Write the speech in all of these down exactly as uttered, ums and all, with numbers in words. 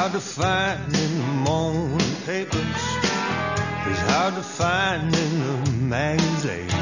hard to find in the morning papers. It's hard to find in the magazines.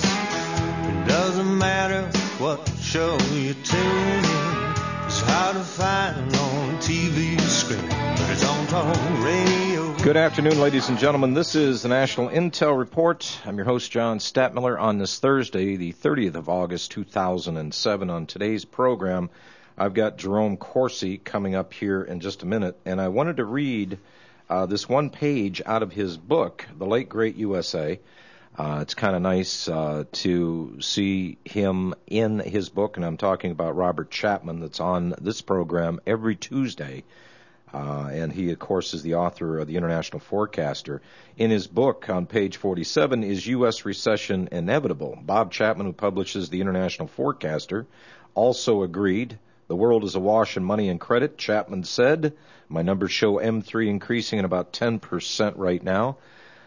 It doesn't matter what show you tune in. It's hard to find on T V screen, but it's on talk radio. Good afternoon, ladies and gentlemen. This is the National Intel Report. I'm your host, John Statmiller, on this Thursday, the thirtieth of August, two thousand seven. On today's program, I've got Jerome Corsi coming up here in just a minute, and I wanted to read uh, this one page out of his book, The Late Great U S A. Uh, it's kind of nice uh, to see him in his book, and I'm talking about Robert Chapman, that's on this program every Tuesday. Uh, and he, of course, is the author of the International Forecaster. In his book, on page forty-seven, Is U S Recession Inevitable? Bob Chapman, who publishes the International Forecaster, also agreed. The world is awash in money and credit. Chapman said, my numbers show M three increasing at about ten percent right now.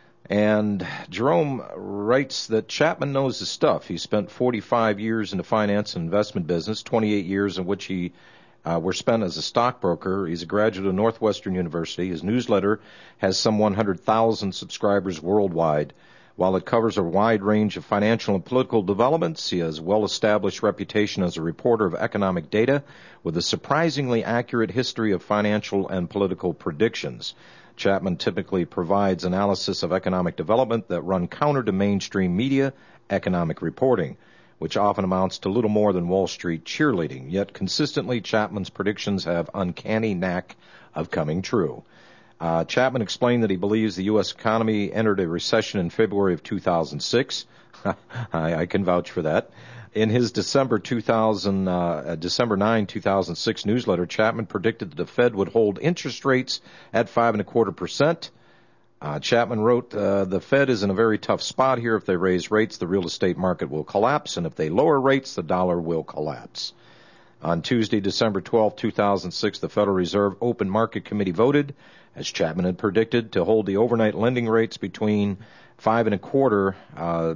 And Jerome writes that Chapman knows his stuff. He spent forty-five years in the finance and investment business, twenty-eight years in which he uh, were spent as a stockbroker. He's a graduate of Northwestern University. His newsletter has some one hundred thousand subscribers worldwide. While it covers a wide range of financial and political developments, he has a well-established reputation as a reporter of economic data with a surprisingly accurate history of financial and political predictions. Chapman typically provides analysis of economic development that run counter to mainstream media economic reporting, which often amounts to little more than Wall Street cheerleading. Yet consistently, Chapman's predictions have uncanny knack of coming true. Uh, Chapman explained that he believes the U S economy entered a recession in February of two thousand six. I, I can vouch for that. In his December two thousand, uh, December ninth, two thousand six newsletter, Chapman predicted that the Fed would hold interest rates at five and a quarter percent. Uh, Chapman wrote, uh, the Fed is in a very tough spot here. If they raise rates, the real estate market will collapse, and if they lower rates, the dollar will collapse. On Tuesday, December twelfth, two thousand six, the Federal Reserve Open Market Committee voted, as Chapman had predicted, to hold the overnight lending rates between five and a quarter uh,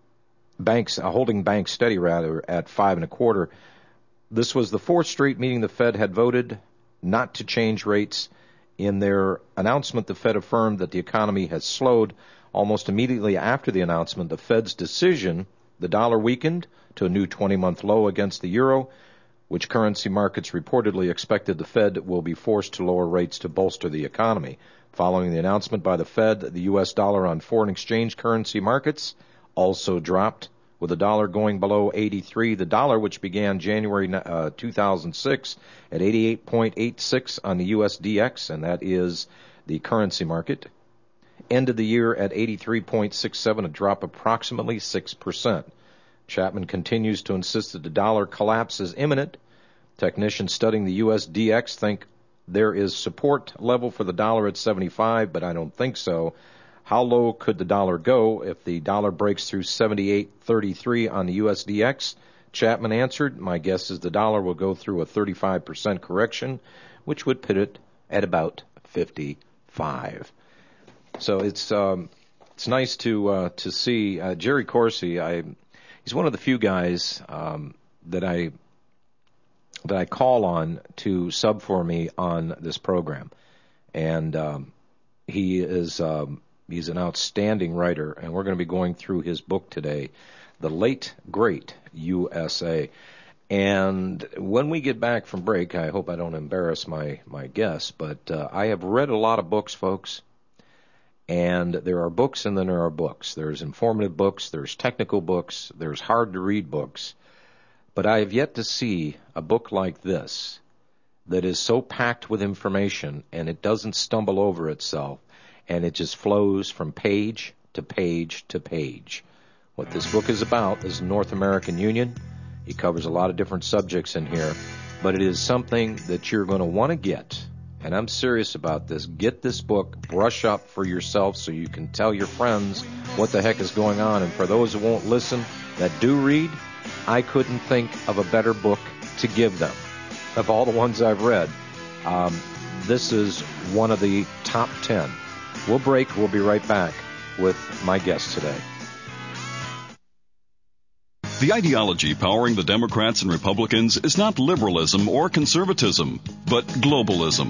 banks, uh, holding banks steady rather at five and a quarter. This was the fourth straight meeting the Fed had voted not to change rates. In their announcement, the Fed affirmed that the economy has slowed. Almost immediately after the announcement, the Fed's decision, the dollar weakened to a new twenty-month low against the euro, which currency markets reportedly expected the Fed will be forced to lower rates to bolster the economy. Following the announcement by the Fed, the U S dollar on foreign exchange currency markets also dropped, with the dollar going below eighty-three. The dollar, which began January uh, two thousand six at eighty-eight point eight six on the U S D X, and that is the currency market, ended the year at eighty-three point six seven, a drop approximately six percent. Chapman continues to insist that the dollar collapse is imminent. Technicians studying the U S D X think there is support level for the dollar at seventy-five, but I don't think so. How low could the dollar go if the dollar breaks through seventy-eight thirty-three on the U S D X? Chapman answered, my guess is the dollar will go through a thirty-five percent correction, which would put it at about fifty-five. So it's um, it's nice to uh, to see uh, Jerry Corsi. I he's one of the few guys um, that I that I call on to sub for me on this program, and um, he is. Um, He's an outstanding writer, and we're going to be going through his book today, The Late Great U S A. And when we get back from break, I hope I don't embarrass my, my guests, but uh, I have read a lot of books, folks, and there are books and then there are books. There's informative books, there's technical books, there's hard-to-read books, but I have yet to see a book like this that is so packed with information and it doesn't stumble over itself, and it just flows from page to page to page. What this book is about is the North American Union. He covers a lot of different subjects in here, but it is something that you're going to want to get, and I'm serious about this. Get this book, brush up for yourself so you can tell your friends what the heck is going on. And for those who won't listen, that do read, I couldn't think of a better book to give them. Of all the ones I've read, um, this is one of the top ten. We'll break. We'll be right back with my guest today. The ideology powering the Democrats and Republicans is not liberalism or conservatism, but globalism.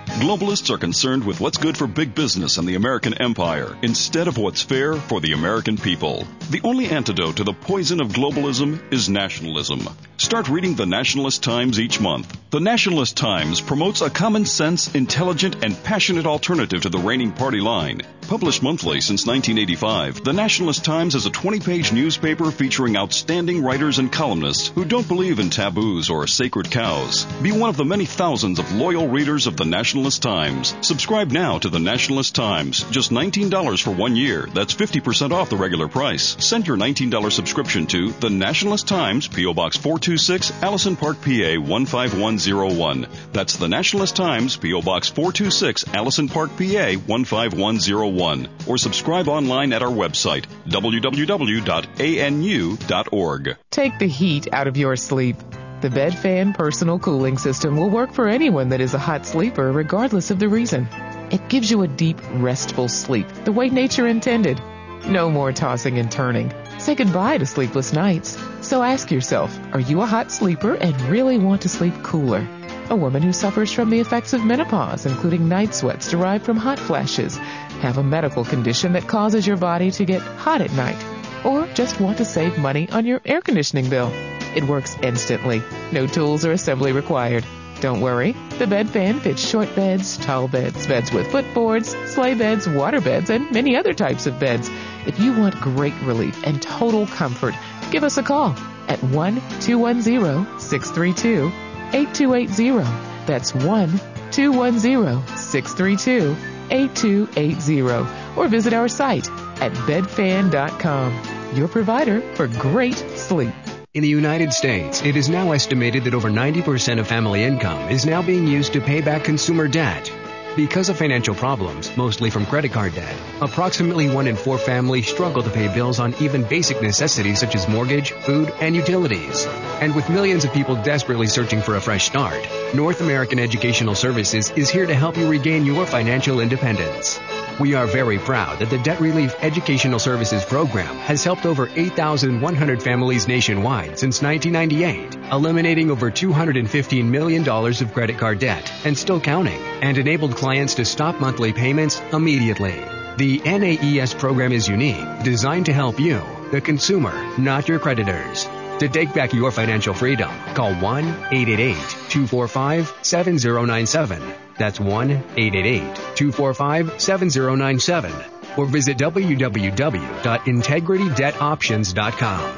Globalists are concerned with what's good for big business and the American empire instead of what's fair for the American people. The only antidote to the poison of globalism is nationalism. Start reading the Nationalist Times each month. The Nationalist Times promotes a common sense, intelligent, and passionate alternative to the reigning party line. Published monthly since nineteen eighty-five, the Nationalist Times is a twenty-page newspaper featuring outstanding writers and columnists who don't believe in taboos or sacred cows. Be one of the many thousands of loyal readers of the Nationalist Times. Subscribe now to the Nationalist Times. Just nineteen dollars for one year. That's fifty percent off the regular price. Send your nineteen dollars subscription to the Nationalist Times, P O. Box four two six, Allison Park, P A one five one zero one. That's the Nationalist Times, P O. Box four two six, Allison Park, P A one five one zero one. Or subscribe online at our website, w w w dot a n u dot org. Take the heat out of your sleep. The Bed Fan Personal Cooling System will work for anyone that is a hot sleeper, regardless of the reason. It gives you a deep, restful sleep, the way nature intended. No more tossing and turning. Say goodbye to sleepless nights. So ask yourself, are you a hot sleeper and really want to sleep cooler? A woman who suffers from the effects of menopause, including night sweats derived from hot flashes, have a medical condition that causes your body to get hot at night, or just want to save money on your air conditioning bill. It works instantly. No tools or assembly required. Don't worry. The Bed Fan fits short beds, tall beds, beds with footboards, sleigh beds, water beds, and many other types of beds. If you want great relief and total comfort, give us a call at one two one zero, six three two, eight two eight zero. That's one two one zero, six three two, eight two eight zero. Or visit our site at bed fan dot com, your provider for great sleep. In the United States, it is now estimated that over ninety percent of family income is now being used to pay back consumer debt. Because of financial problems, mostly from credit card debt, approximately one in four families struggle to pay bills on even basic necessities such as mortgage, food, and utilities. And with millions of people desperately searching for a fresh start, North American Educational Services is here to help you regain your financial independence. We are very proud that the Debt Relief Educational Services Program has helped over eight thousand one hundred families nationwide since nineteen ninety-eight, eliminating over two hundred fifteen million dollars of credit card debt and still counting, and enabled clients to stop monthly payments immediately. The N A E S program is unique, designed to help you, the consumer, not your creditors. To take back your financial freedom, call one eight eight eight, two four five, seven zero nine seven. That's one eight eight eight, two four five, seven zero nine seven. Or visit w w w dot integrity debt options dot com.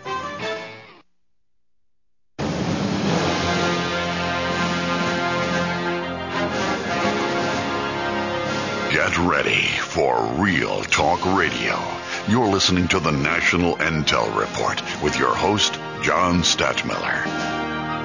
Get ready for Real Talk Radio. You're listening to the National Intel Report with your host, John Stadtmiller.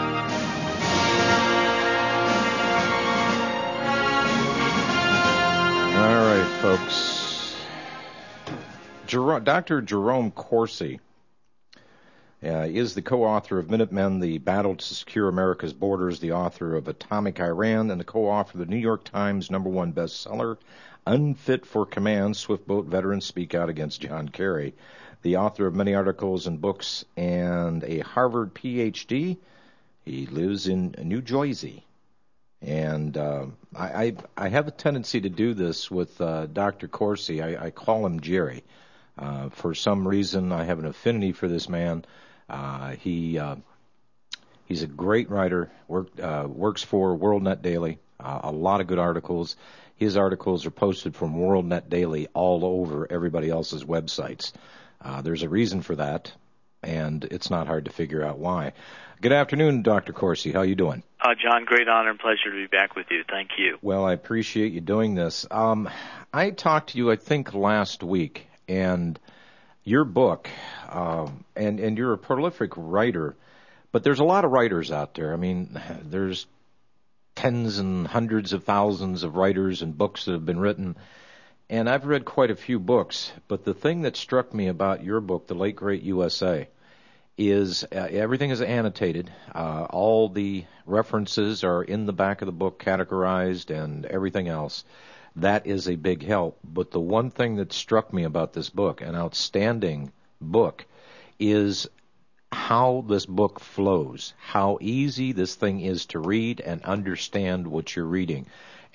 All right, folks. Jer- Doctor Jerome Corsi uh, is the co-author of Minutemen, The Battle to Secure America's Borders, the author of Atomic Iran, and the co-author of the New York Times number one bestseller, Unfit for Command, Swiftboat Veterans Speak Out Against John Kerry. The author of many articles and books and a Harvard P H D. He lives in New Jersey. And uh, I, I I have a tendency to do this with uh, Doctor Corsi. I, I call him Jerry. Uh, for some reason, I have an affinity for this man. Uh, he uh, he's a great writer. Work, uh, works for WorldNet Daily. Uh, a lot of good articles. His articles are posted from WorldNet Daily all over everybody else's websites. Uh, there's a reason for that, and it's not hard to figure out why. Good afternoon, Doctor Corsi. How are you doing? Uh, John, great honor and pleasure to be back with you. Thank you. Well, I appreciate you doing this. Um, I talked to you, I think, last week, and your book, um, and, and you're a prolific writer, but there's a lot of writers out there. I mean, there's tens and hundreds of thousands of writers and books that have been written, and I've read quite a few books, but the thing that struck me about your book, The Late Great U S A, is uh, everything is annotated. Uh, all the references are in the back of the book, categorized, and everything else. That is a big help. But the one thing that struck me about this book, an outstanding book, is how this book flows, how easy this thing is to read and understand what you're reading.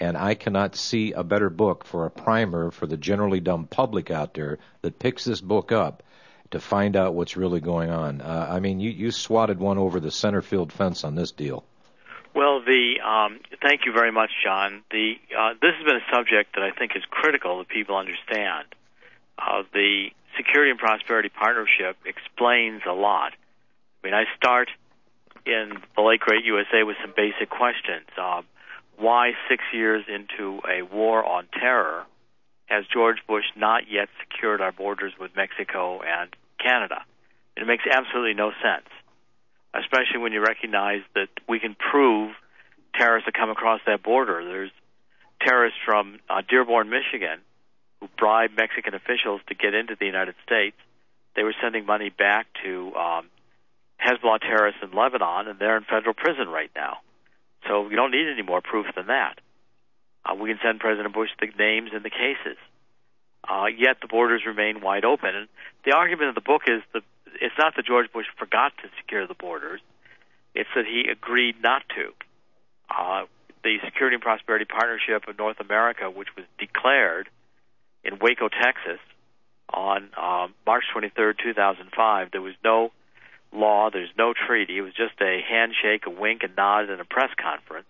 And I cannot see a better book for a primer for the generally dumb public out there that picks this book up to find out what's really going on. Uh, I mean, you, you swatted one over the center field fence on this deal. Well, the um, thank you very much, John. The uh, this has been a subject that I think is critical that people understand. Uh, the Security and Prosperity Partnership explains a lot. I mean, I start in the late great U S A with some basic questions. Um, why six years into a war on terror has George Bush not yet secured our borders with Mexico and Canada? It makes absolutely no sense, especially when you recognize that we can prove terrorists that come across that border. There's terrorists from uh, Dearborn, Michigan, who bribed Mexican officials to get into the United States. They were sending money back to um, Hezbollah terrorists in Lebanon, and they're in federal prison right now. So we don't need any more proof than that. Uh, we can send President Bush the names and the cases. Uh, yet the borders remain wide open. And the argument of the book is that it's not that George Bush forgot to secure the borders. It's that he agreed not to. Uh, the Security and Prosperity Partnership of North America, which was declared in Waco, Texas, on um, March twenty-third, two thousand five, there was no law, there's no treaty. It was just a handshake, a wink, a nod, and a press conference.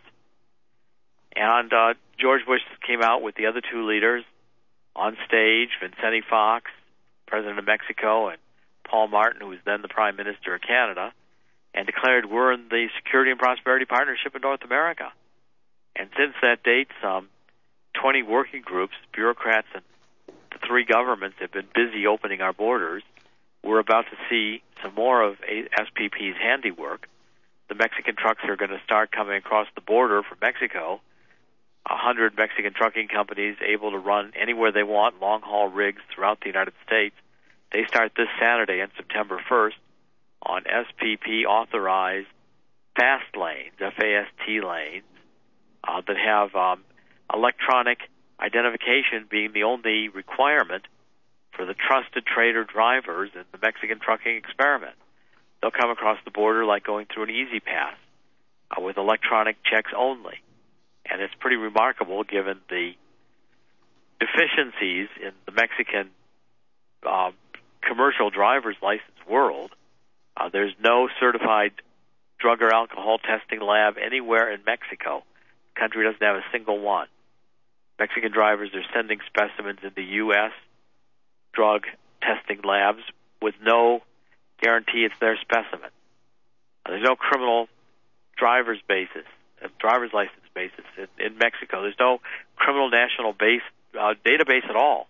And uh, George Bush came out with the other two leaders on stage, Vicente Fox, President of Mexico, and Paul Martin, who was then the Prime Minister of Canada, and declared we're in the Security and Prosperity Partnership of North America. And since that date, some twenty working groups, bureaucrats, and the three governments have been busy opening our borders. We're about to see some more of S P P's handiwork. The Mexican trucks are going to start coming across the border from Mexico. A hundred Mexican trucking companies able to run anywhere they want, long-haul rigs throughout the United States. They start this Saturday on September first on S P P-authorized fast lanes, F A S T lanes, uh, that have um, electronic identification being the only requirement for the trusted trader drivers in the Mexican trucking experiment. They'll come across the border like going through an easy pass uh, with electronic checks only. And it's pretty remarkable given the deficiencies in the Mexican uh, commercial driver's license world. Uh, there's no certified drug or alcohol testing lab anywhere in Mexico. The country doesn't have a single one. Mexican drivers are sending specimens into U S drug testing labs with no guarantee it's their specimen. Uh, there's no criminal driver's basis, uh, driver's license basis in, in Mexico. There's no criminal national base uh, database at all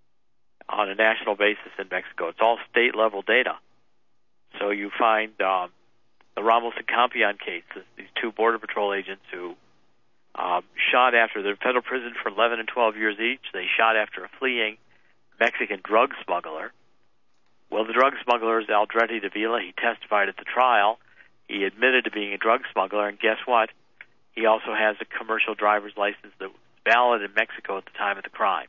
on a national basis in Mexico. It's all state-level data. So you find um, the Ramos and Campion case, these two Border Patrol agents who um, shot after, they're in federal prison for eleven and twelve years each. They shot after a fleeing Mexican drug smuggler. Well, the drug smuggler is Aldrete Davila. He testified at the trial. He admitted to being a drug smuggler, and guess what? He also has a commercial driver's license that was valid in Mexico at the time of the crime.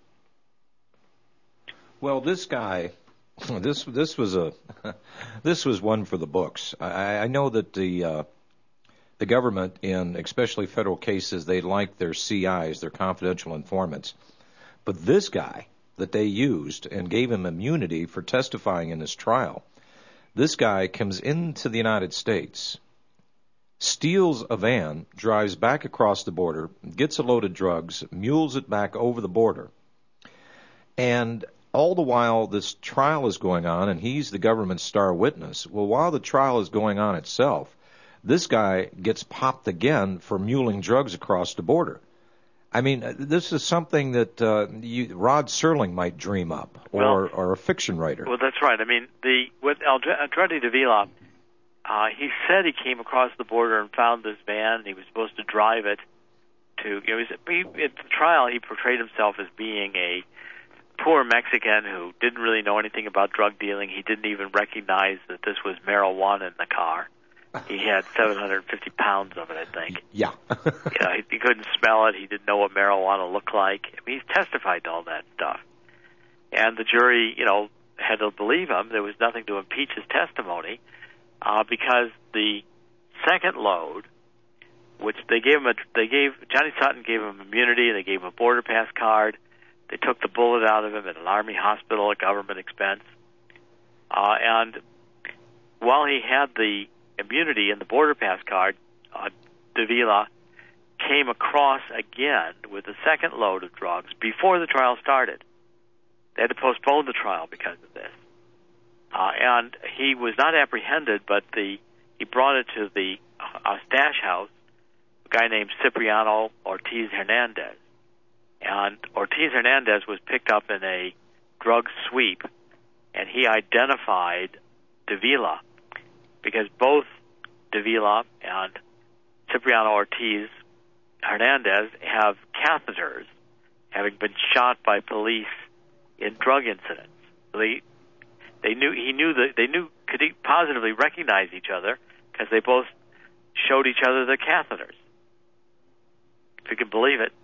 Well, this guy, this this was a this was one for the books. I, I know that the uh, the government, in especially federal cases, they like their C Is, their confidential informants, but this guy that they used and gave him immunity for testifying in this trial. This guy comes into the United States, steals a van, drives back across the border, gets a load of drugs, mules it back over the border. And all the while this trial is going on, and he's the government's star witness. Well, while the trial is going on itself, this guy gets popped again for muling drugs across the border. I mean, this is something that uh, you, Rod Serling might dream up, or, well, or a fiction writer. Well, that's right. I mean, the with Aldrete Davila, uh, he said he came across the border and found this van. He was supposed to drive it to. You know, he, he, at the trial, he portrayed himself as being a poor Mexican who didn't really know anything about drug dealing. He didn't even recognize that this was marijuana in the car. He had seven hundred fifty pounds of it, I think. Yeah. you know, he, he couldn't smell it. He didn't know what marijuana looked like. I mean, he's testified to all that stuff. And the jury, you know, had to believe him. There was nothing to impeach his testimony uh, because the second load which they gave him a, they gave, Johnny Sutton gave him immunity, they gave him a border pass card, they took the bullet out of him at an Army hospital at government expense. Uh, and while he had the immunity and the border pass card, uh, Davila came across again with a second load of drugs before the trial started. They had to postpone the trial because of this. Uh, and he was not apprehended, but the he brought it to the uh, stash house, a guy named Cipriano Ortiz Hernandez. And Ortiz Hernandez was picked up in a drug sweep, and he identified Davila because both Davila and Cipriano Ortiz Hernandez have catheters, having been shot by police in drug incidents. So they they knew he knew that they knew could positively recognize each other because they both showed each other their catheters. If you can believe it.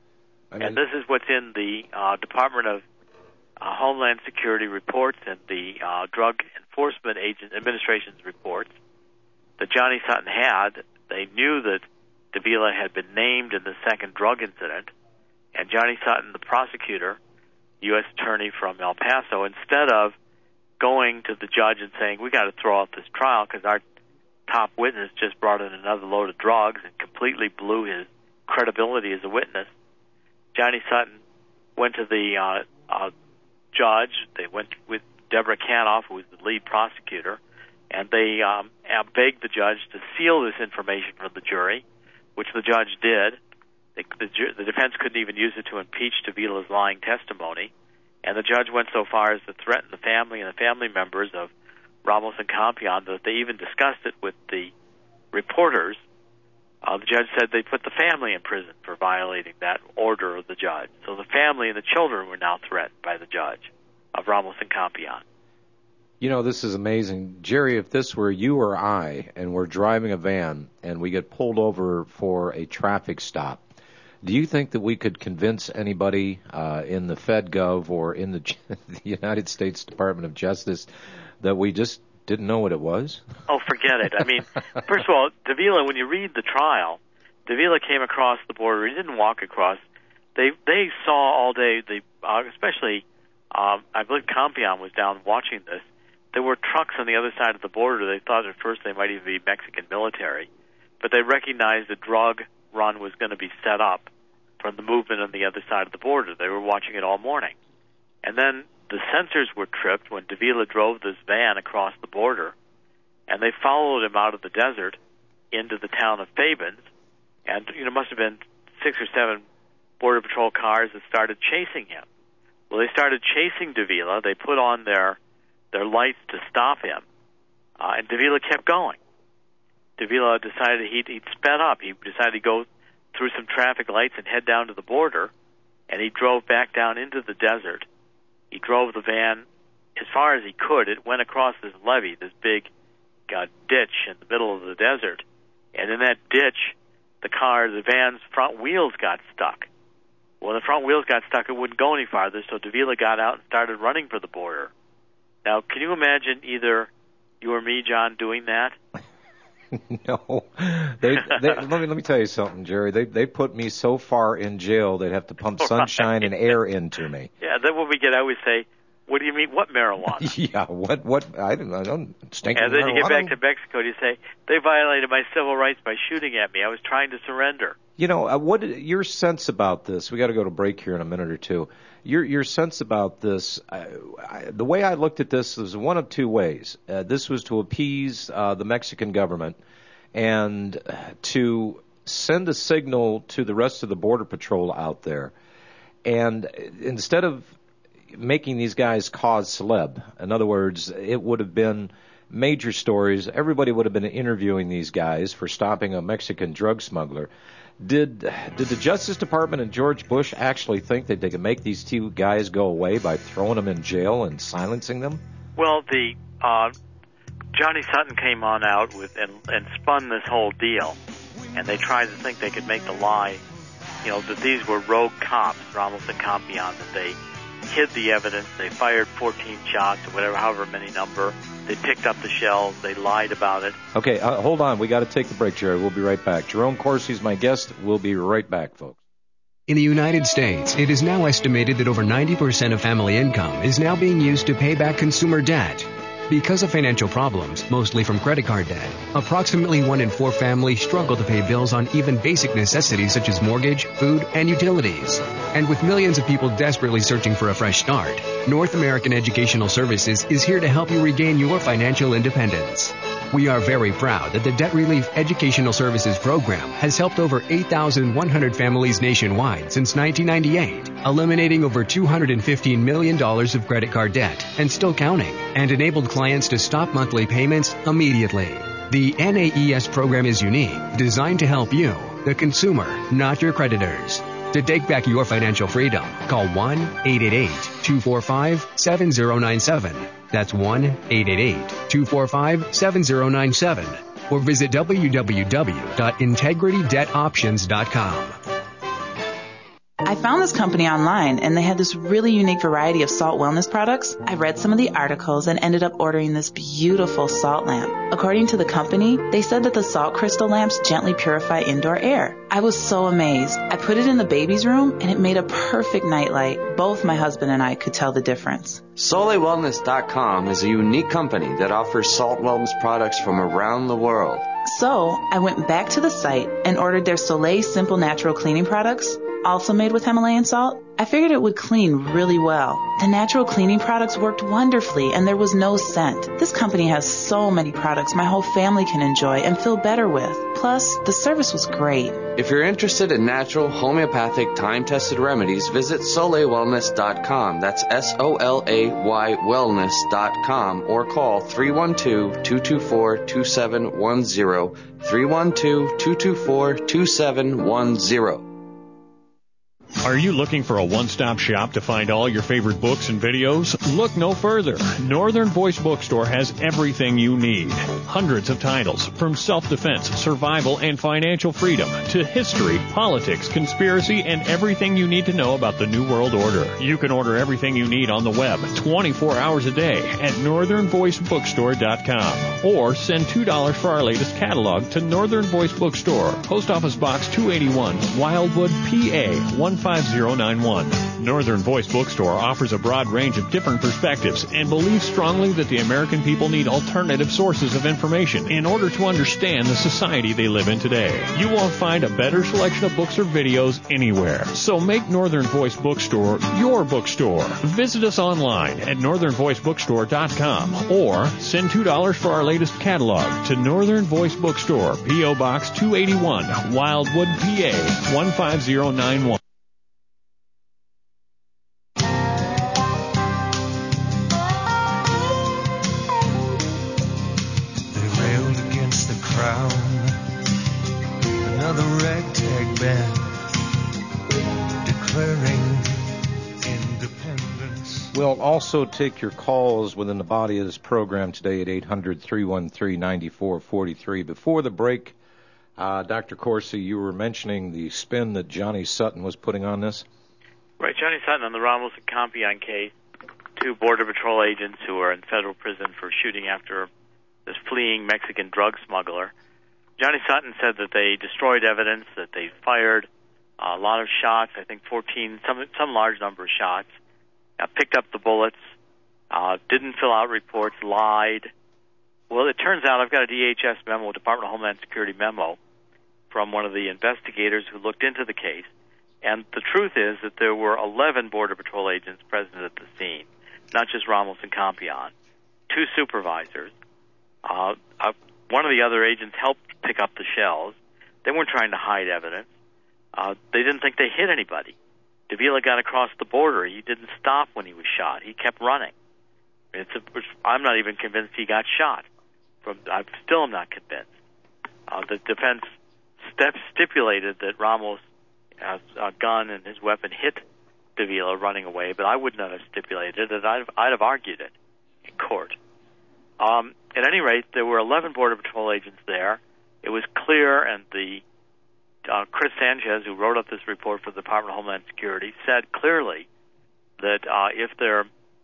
I mean, and this is what's in the uh, Department of uh, Homeland Security reports and the uh, Drug Enforcement Agent Administration's reports that Johnny Sutton had. They knew that Davila had been named in the second drug incident, and Johnny Sutton, the prosecutor, U S attorney from El Paso, instead of going to the judge and saying, we got to throw out this trial because our top witness just brought in another load of drugs and completely blew his credibility as a witness, Johnny Sutton went to the uh, uh, judge. They went with Deborah Canoff, who was the lead prosecutor, and they um, begged the judge to seal this information from the jury, which the judge did. The, the, the defense couldn't even use it to impeach Davila's lying testimony, and the judge went so far as to threaten the family and the family members of Ramos and Campion that they even discussed it with the reporters. Uh, the judge said they put the family in prison for violating that order of the judge. So the family and the children were now threatened by the judge of Ramos and Campion. You know, this is amazing. Jerry, if this were you or I and we're driving a van and we get pulled over for a traffic stop, do you think that we could convince anybody uh, in the FedGov or in the, the United States Department of Justice that we just didn't know what it was? Oh, forget it. I mean, first of all, Davila, when you read the trial, Davila came across the border. He didn't walk across. They they saw all day, they, uh, especially, um, I believe Campion was down watching this. There were trucks on the other side of the border. They thought at first they might even be Mexican military, but they recognized the drug run was going to be set up from the movement on the other side of the border. They were watching it all morning. And then the sensors were tripped when Davila drove this van across the border, and they followed him out of the desert into the town of Fabens, and you know, must have been six or seven Border Patrol cars that started chasing him. Well, they started chasing Davila. They put on their their lights to stop him, uh, and Davila kept going. Davila decided he'd, he'd sped up. He decided to go through some traffic lights and head down to the border, and he drove back down into the desert. He drove the van as far as he could. It went across this levee, this big uh, ditch in the middle of the desert, and in that ditch, the car, the van's front wheels got stuck. When the front wheels got stuck, it wouldn't go any farther, so Davila got out and started running for the border. Now, can you imagine either you or me, John, doing that? No. They, they, let me let me tell you something, Jerry. They they put me so far in jail they'd have to pump sunshine and air into me. Yeah, then when we get out, we say, "What do you mean? What marijuana?" Yeah, what what? I don't I don't stink. And then marijuana. you get back to Mexico, and you say, "They violated my civil rights by shooting at me. I was trying to surrender." You know, uh, what your sense about this? We got to go to break here in a minute or two. Your your sense about this? I, I, the way I looked at this was one of two ways. Uh, this was to appease uh, the Mexican government and to send a signal to the rest of the Border Patrol out there. And instead of making these guys cause celeb, in other words, it would have been major stories. Everybody would have been interviewing these guys for stopping a Mexican drug smuggler. Did did the Justice Department and George Bush actually think that they could make these two guys go away by throwing them in jail and silencing them? Well, the uh, Johnny Sutton came on out with and, and spun this whole deal, and they tried to think they could make the lie, you know, that these were rogue cops, Ramos and Campion, that they hid the evidence, they fired fourteen shots or whatever, however many number, They picked up the shells. They lied about it. Okay, uh, hold on. We got to take the break, Jerry. We'll be right back. Jerome Corsi's my guest. We'll be right back, folks. In the United States, it is now estimated that over ninety percent of family income is now being used to pay back consumer debt. Because of financial problems, mostly from credit card debt, approximately one in four families struggle to pay bills on even basic necessities such as mortgage, food, and utilities. And with millions of people desperately searching for a fresh start, North American Educational Services is here to help you regain your financial independence. We are very proud that the Debt Relief Educational Services Program has helped over eight thousand one hundred families nationwide since nineteen ninety-eight, eliminating over two hundred fifteen million dollars of credit card debt and still counting, and enabled clients to stop monthly payments immediately. The N A E S program is unique, designed to help you, the consumer, not your creditors. To take back your financial freedom, call one eight eight eight, two four five, seven zero nine seven. That's one eight eight eight, two four five, seven zero nine seven. Or visit w w w dot integrity debt options dot com. I found this company online, and they had this really unique variety of salt wellness products. I read some of the articles and ended up ordering this beautiful salt lamp. According to the company, they said that the salt crystal lamps gently purify indoor air. I was so amazed. I put it in the baby's room, and it made a perfect nightlight. Both my husband and I could tell the difference. Soleil Wellness dot com is a unique company that offers salt wellness products from around the world. So I went back to the site and ordered their Soleil Simple Natural Cleaning products, also made with Himalayan salt. I figured it would clean really well. The natural cleaning products worked wonderfully, and there was no scent. This company has so many products my whole family can enjoy and feel better with. Plus, the service was great. If you're interested in natural, homeopathic, time-tested remedies, visit Soleil Wellness dot com. That's S O L A Y Wellness dot com, or call three one two, two two four, two seven one zero, three one two, two two four, two seven one zero. Are you looking for a one-stop shop to find all your favorite books and videos? Look no further. Northern Voice Bookstore has everything you need. Hundreds of titles, from self-defense, survival, and financial freedom to history, politics, conspiracy, and everything you need to know about the New World Order. You can order everything you need on the web twenty-four hours a day at northern voice bookstore dot com, or send two dollars for our latest catalog to Northern Voice Bookstore, Post Office Box two eighty-one, Wildwood, P A one five zero nine one. Northern Voice Bookstore offers a broad range of different perspectives and believes strongly that the American people need alternative sources of information in order to understand the society they live in today. You won't find a better selection of books or videos anywhere. So make Northern Voice Bookstore your bookstore. Visit us online at northern voice bookstore dot com, or send two dollars for our latest catalog to Northern Voice Bookstore, P O Box two eighty-one, Wildwood, P A one five zero nine one. Another ragtag band declaring independence. We'll also take your calls within the body of this program today at eight hundred, three one three, nine four four three. Before the break, uh, Doctor Corsi, you were mentioning the spin that Johnny Sutton was putting on this. Right, Johnny Sutton on the Ramos and Compion case, two Border Patrol agents who are in federal prison for shooting after this fleeing Mexican drug smuggler. Johnny Sutton said that they destroyed evidence, that they fired a lot of shots, I think fourteen, some some large number of shots, uh, picked up the bullets, uh, didn't fill out reports, lied. Well, it turns out I've got a D H S memo, Department of Homeland Security memo, from one of the investigators who looked into the case. And the truth is that there were eleven Border Patrol agents present at the scene, not just Ramos and Compion, two supervisors. Uh, uh, one of the other agents helped pick up the shells. They weren't trying to hide evidence. Uh, they didn't think they hit anybody. Davila got across the border. He didn't stop when he was shot. He kept running. It's a, I'm not even convinced he got shot. From I still am not convinced. Uh, the defense step stipulated that Ramos' uh, a gun and his weapon hit Davila running away, but I would not have stipulated it. I'd, I'd have argued it in court. Um, at any rate, there were eleven Border Patrol agents there. It was clear, and the uh, Chris Sanchez, who wrote up this report for the Department of Homeland Security, said clearly that uh, if there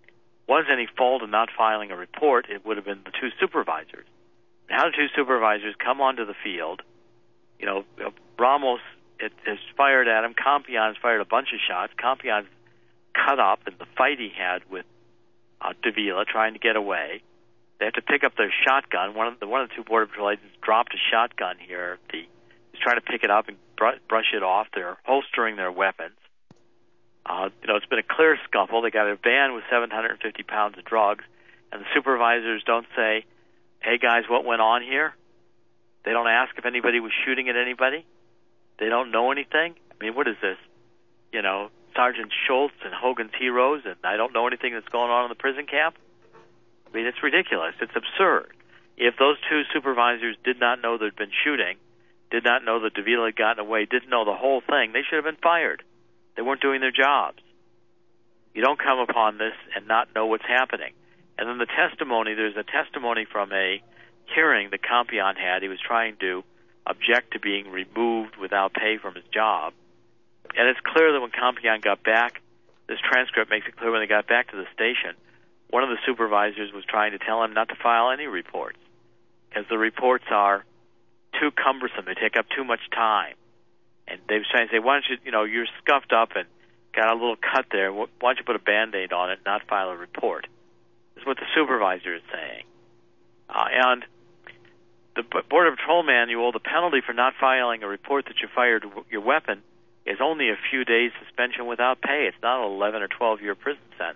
was any fault in not filing a report, it would have been the two supervisors. Now the two supervisors come onto the field. You know, Ramos it, has fired at him. Campion has fired a bunch of shots. Campion's cut up in the fight he had with uh, Davila trying to get away. They have to pick up their shotgun. One of the one of the two Border Patrol agents dropped a shotgun here. The, he's trying to pick it up and br- brush it off. They're holstering their weapons. Uh, you know, it's been a clear scuffle. They got a van with seven hundred fifty pounds of drugs, and the supervisors don't say, hey, guys, what went on here? They don't ask if anybody was shooting at anybody. They don't know anything. I mean, what is this? You know, Sergeant Schultz and Hogan's Heroes, and I don't know anything that's going on in the prison camp? I mean, it's ridiculous. It's absurd. If those two supervisors did not know there'd been shooting, did not know that Davila had gotten away, didn't know the whole thing, they should have been fired. They weren't doing their jobs. You don't come upon this and not know what's happening. And then the testimony, there's a testimony from a hearing that Campion had. He was trying to object to being removed without pay from his job. And it's clear that when Campion got back, this transcript makes it clear when they got back to the station, one of the supervisors was trying to tell him not to file any reports because the reports are too cumbersome. They take up too much time. And they were trying to say, why don't you, you know, you're scuffed up and got a little cut there. Why don't you put a Band-Aid on it and not file a report? This is what the supervisor is saying. Uh, and the Border Patrol manual, the penalty for not filing a report that you fired your weapon is only a few days suspension without pay. It's not an eleven or twelve year prison sentence.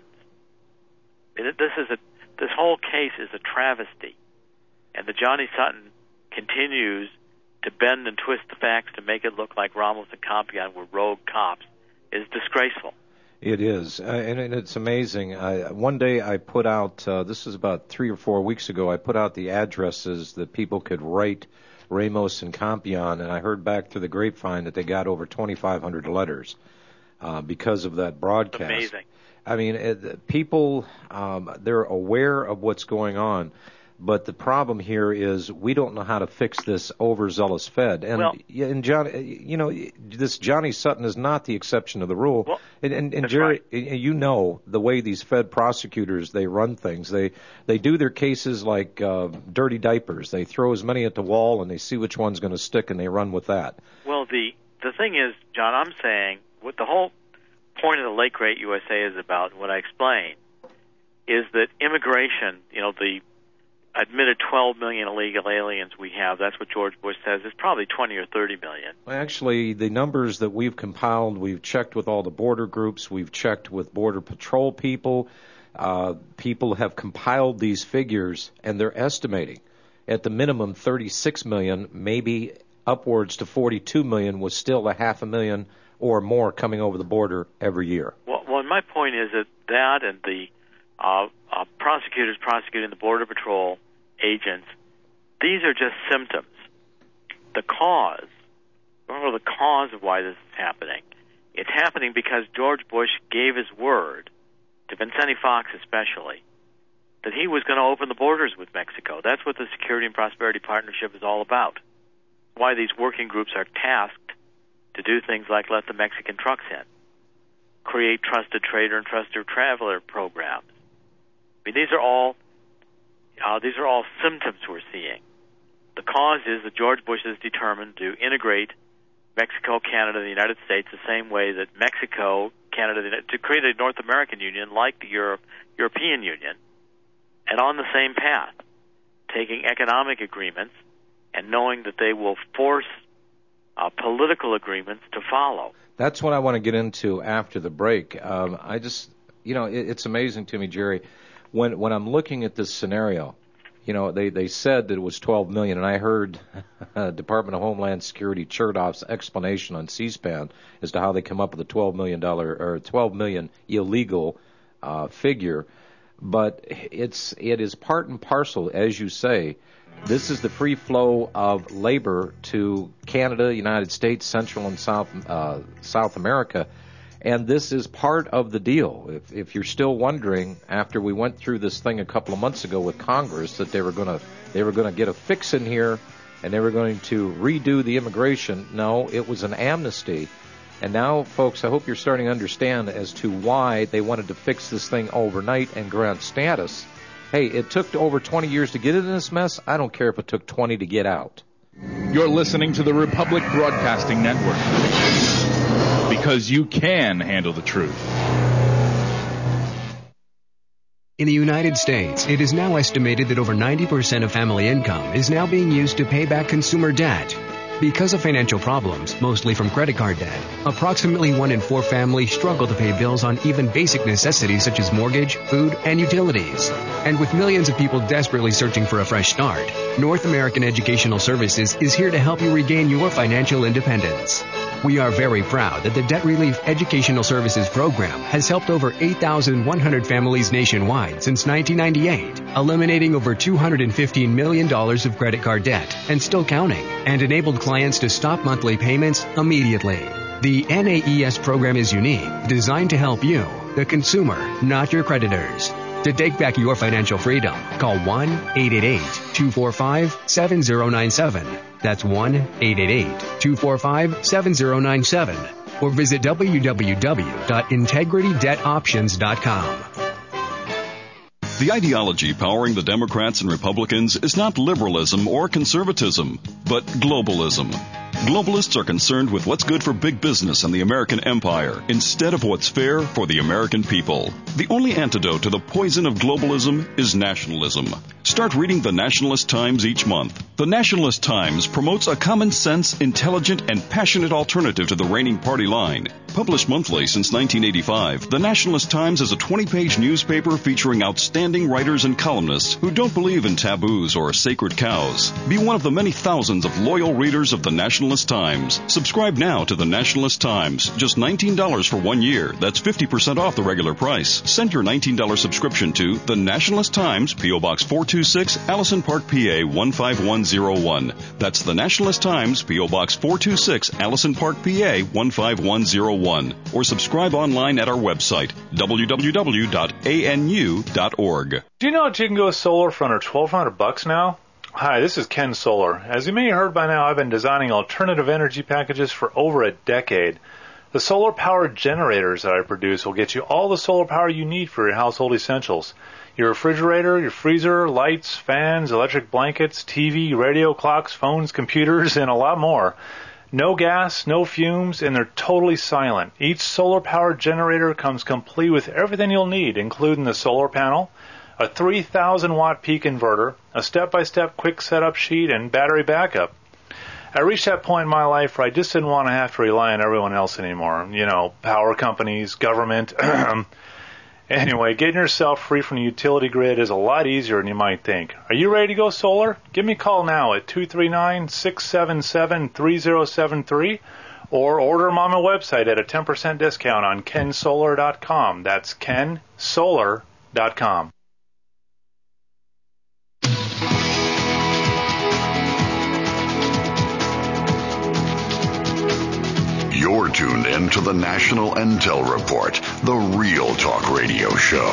It, this is a this whole case is a travesty, and the Johnny Sutton continues to bend and twist the facts to make it look like Ramos and Campion were rogue cops is disgraceful. It is, uh, and, and it's amazing. I, one day I put out, uh, this is about three or four weeks ago, I put out the addresses that people could write Ramos and Campion, and I heard back through the grapevine that they got over twenty-five hundred letters uh, because of that broadcast. Amazing. I mean, it, people, um, they're aware of what's going on. But the problem here is we don't know how to fix this overzealous Fed. And, well, and John, you know, this Johnny Sutton is not the exception to the rule. Well, and and, and Jerry, right. you know the way these Fed prosecutors, they run things. They they do their cases like uh, dirty diapers. They throw as many at the wall and they see which one's going to stick and they run with that. Well, the the thing is, John, I'm saying what the whole point of the late great U S A is about, what I explained, is that immigration, you know, the admitted twelve million illegal aliens we have, that's what George Bush says, is probably twenty or thirty million. Well, actually, the numbers that we've compiled, we've checked with all the border groups, we've checked with Border Patrol people. Uh, people have compiled these figures, and they're estimating at the minimum thirty-six million, maybe upwards to forty-two million, with still a half a million or more coming over the border every year. Well, well my point is that that and the uh, uh, prosecutors prosecuting the Border Patrol agents, these are just symptoms. The cause, remember the cause of why this is happening. It's happening because George Bush gave his word, to Vincenti Fox especially, that he was going to open the borders with Mexico. That's what the Security and Prosperity Partnership is all about. Why these working groups are tasked to do things like let the Mexican trucks in, create trusted trader and trusted traveler programs. I mean, these are all Uh, these are all symptoms we're seeing. The cause is that George Bush is determined to integrate Mexico, Canada, and the United States the same way that Mexico, Canada, to create a North American Union like the Euro- European Union, and on the same path, taking economic agreements and knowing that they will force uh, political agreements to follow. That's what I want to get into after the break. Um, I just, you know, it, it's amazing to me, Jerry. When when I'm looking at this scenario, you know, they, they said that it was twelve million, and I heard uh, Department of Homeland Security Chertoff's explanation on C-SPAN as to how they come up with a twelve million dollar or twelve million illegal uh, figure. But it's it is part and parcel, as you say. This is the free flow of labor to Canada, United States, Central and South uh, South America. And this is part of the deal. If, if you're still wondering, after we went through this thing a couple of months ago with Congress, that they were going to they were going to get a fix in here, and they were going to redo the immigration. No, it was an amnesty And now, folks, I hope you're starting to understand as to why they wanted to fix this thing overnight and grant status. Hey, it took over twenty years to get it in this mess. I don't care if it took twenty to get out. You're listening to the Republic Broadcasting Network, because you can handle the truth. In the United States, it is now estimated that over ninety percent of family income is now being used to pay back consumer debt. Because of financial problems, mostly from credit card debt, approximately one in four families struggle to pay bills on even basic necessities such as mortgage, food, and utilities. And with millions of people desperately searching for a fresh start, North American Educational Services is here to help you regain your financial independence. We are very proud that the Debt Relief Educational Services Program has helped over eight thousand one hundred families nationwide since nineteen ninety-eight, eliminating over two hundred fifteen million dollars of credit card debt and still counting, and enabled clients to stop monthly payments immediately. The N A E S program is unique, designed to help you, the consumer, not your creditors. To take back your financial freedom, call one eight eight eight, two four five, seven zero nine seven. That's one eight eight eight, two four five, seven zero nine seven. Or visit w w w dot integrity debt options dot com. The ideology powering the Democrats and Republicans is not liberalism or conservatism, but globalism. Globalists are concerned with what's good for big business and the American empire instead of what's fair for the American people. The only antidote to the poison of globalism is nationalism. Start reading the Nationalist Times each month. The Nationalist Times promotes a common sense, intelligent, and passionate alternative to the reigning party line. Published monthly since nineteen eighty-five, the Nationalist Times is a twenty-page newspaper featuring outstanding writers and columnists who don't believe in taboos or sacred cows. Be one of the many thousands of loyal readers of the Nationalist Times. Subscribe now to the Nationalist Times. Just nineteen dollars for one year. That's fifty percent off the regular price. Send your nineteen dollars subscription to the Nationalist Times, P O. Box four two six, Allison Park, P A one five one zero one. That's the Nationalist Times, P O. Box four two six, Allison Park, P A one five one zero one. Or subscribe online at our website, w w w dot a n u dot org. Do you know that you can go solar for under twelve hundred bucks now? Hi, this is Ken Solar. As you may have heard by now, I've been designing alternative energy packages for over a decade. The solar-powered generators that I produce will get you all the solar power you need for your household essentials. Your refrigerator, your freezer, lights, fans, electric blankets, T V, radio, clocks, phones, computers, and a lot more. No gas, no fumes, and they're totally silent. Each solar-powered generator comes complete with everything you'll need, including the solar panel, a three thousand watt peak inverter, a step-by-step quick setup sheet, and battery backup. I reached that point in my life where I just didn't want to have to rely on everyone else anymore. You know, power companies, government. Anyway, getting yourself free from the utility grid is a lot easier than you might think. Are you ready to go solar? Give me a call now at two three nine, six seven seven, three zero seven three or order them on my website at a ten percent discount on ken solar dot com. That's ken solar dot com. You're tuned in to the National Intel Report, the Real Talk Radio Show.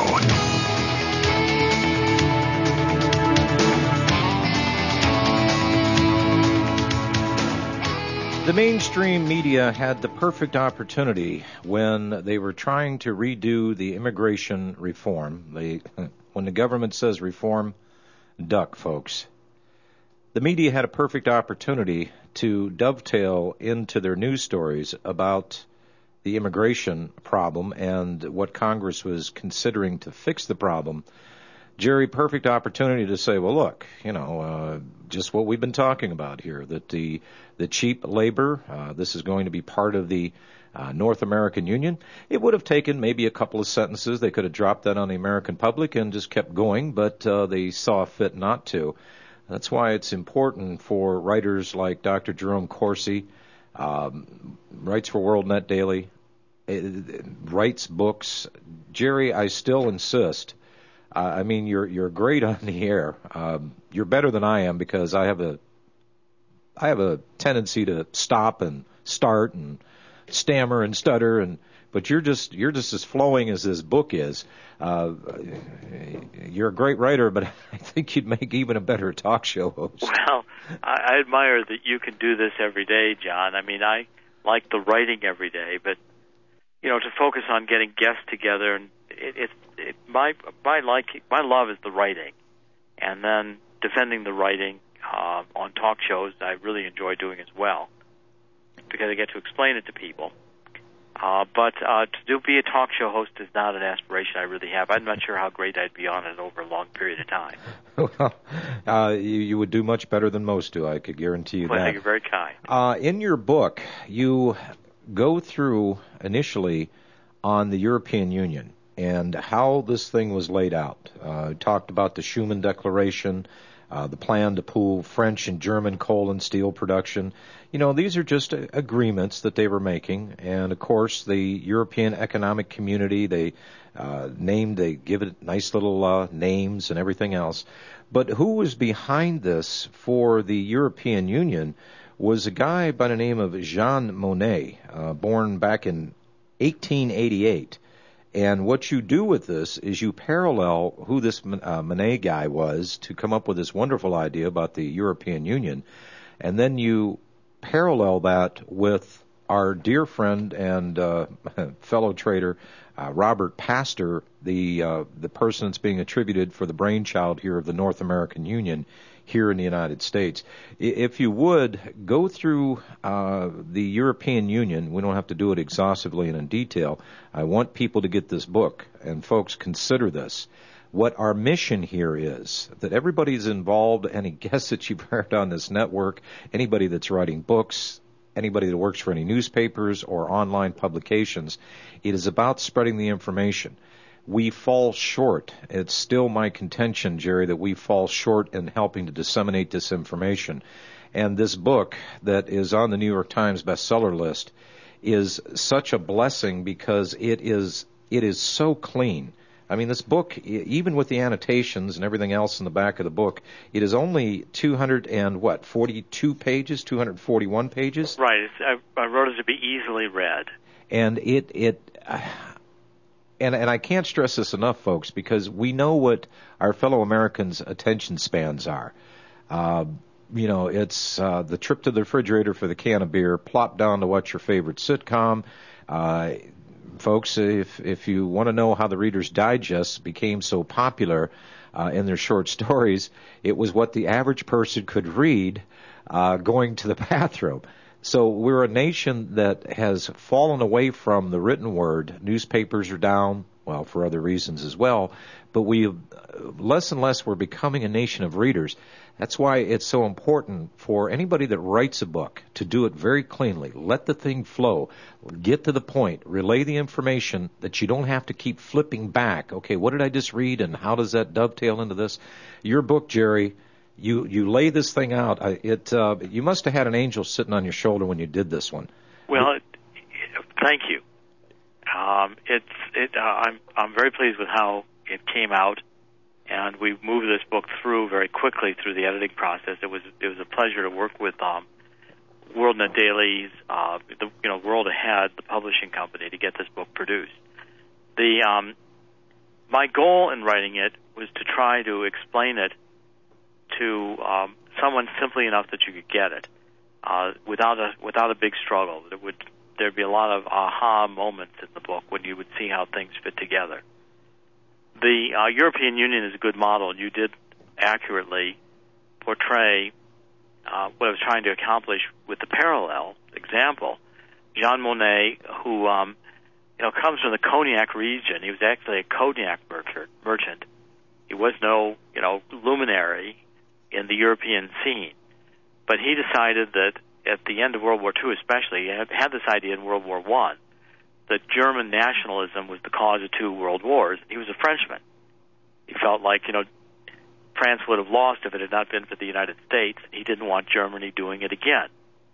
The mainstream media had the perfect opportunity when they were trying to redo the immigration reform. They, when the government says reform, duck, folks. The media had a perfect opportunity to dovetail into their news stories about the immigration problem and what Congress was considering to fix the problem. Jerry, perfect opportunity to say, well, look, you know, uh, just what we've been talking about here, that the the cheap labor, uh, this is going to be part of the uh, North American Union. It would have taken maybe a couple of sentences. They could have dropped that on the American public and just kept going, but uh, they saw fit not to. That's why it's important for writers like Doctor Jerome Corsi, um, writes for WorldNet Daily, it, writes books. Jerry, I still insist. Uh, I mean, you're you're great on the air. Um, you're better than I am because I have a I have a tendency to stop and start and stammer and stutter, and but you're just you're just as flowing as this book is. Uh, you're a great writer, but I think you'd make even a better talk show host. Well, I, I admire that you can do this every day, John. I mean, I like the writing every day, but you know, to focus on getting guests together, and it, it, it my my like my love is the writing, and then defending the writing uh, on talk shows. I really enjoy doing as well because I get to explain it to people. Uh, but uh, to do be a talk show host is not an aspiration I really have. I'm not sure how great I'd be on it over a long period of time. Well, uh, you, you would do much better than most do, I could guarantee you well, that. I think you're very kind. Uh, in your book, you go through initially on the European Union and how this thing was laid out. Uh, you talked about the Schuman Declaration, uh, the plan to pool French and German coal and steel production. You know, these are just uh, agreements that they were making. And, of course, the European Economic Community, they uh, named, they give it nice little uh, names and everything else. But who was behind this for the European Union was a guy by the name of Jean Monnet, uh, born back in eighteen eighty-eight. And what you do with this is you parallel who this uh, Monnet guy was to come up with this wonderful idea about the European Union, and then you parallel that with our dear friend and uh, fellow trader uh, Robert Pastor, the uh, the person that's being attributed for the brainchild here of the North American Union here in the United States. If you would, go through uh, the European Union. We don't have to do it exhaustively and in detail. I want people to get this book, and folks, consider this. What our mission here is, that everybody's involved, any guests that you've heard on this network, anybody that's writing books, anybody that works for any newspapers or online publications, it is about spreading the information. We fall short. It's still my contention, Jerry, that we fall short in helping to disseminate this information. And this book that is on the New York Times bestseller list is such a blessing because it is it is so clean. I mean, this book, even with the annotations and everything else in the back of the book, it is only two hundred and what, forty-two pages, two hundred forty-one pages? Right. It's, I, I wrote it to be easily read. And it it. Uh, And, and I can't stress this enough, folks, because we know what our fellow Americans' attention spans are. Uh, you know, it's uh, the trip to the refrigerator for the can of beer, plop down to watch your favorite sitcom. Uh, folks, if if you want to know how the Reader's Digest became so popular uh, in their short stories, it was what the average person could read uh, going to the bathroom. So we're a nation that has fallen away from the written word. Newspapers are down, well, for other reasons as well. But we, less and less, we're becoming a nation of readers. That's why it's so important for anybody that writes a book to do it very cleanly. Let the thing flow. Get to the point. Relay the information that you don't have to keep flipping back. Okay, what did I just read, and how does that dovetail into this? Your book, Jerry, You you lay this thing out. It uh, you must have had an angel sitting on your shoulder when you did this one. Well, it, thank you. Um, it's it. Uh, I'm I'm very pleased with how it came out, and we moved this book through very quickly through the editing process. It was it was a pleasure to work with um, WorldNet Daily's, uh, the you know World Ahead, the publishing company, to get this book produced. The um, my goal in writing it was to try to explain it to um, someone simply enough that you could get it uh, without a without a big struggle. There would there'd be a lot of aha moments in the book when you would see how things fit together. The uh, European Union is a good model. You did accurately portray uh, what I was trying to accomplish with the parallel example. Jean Monnet, who um, you know comes from the Cognac region, he was actually a cognac merchant. He was no you know luminary in the European scene. But he decided that at the end of World War Two especially, he had, had this idea in World War One, that German nationalism was the cause of two world wars. He was a Frenchman. He felt like, you know, France would have lost if it had not been for the United States. He didn't want Germany doing it again.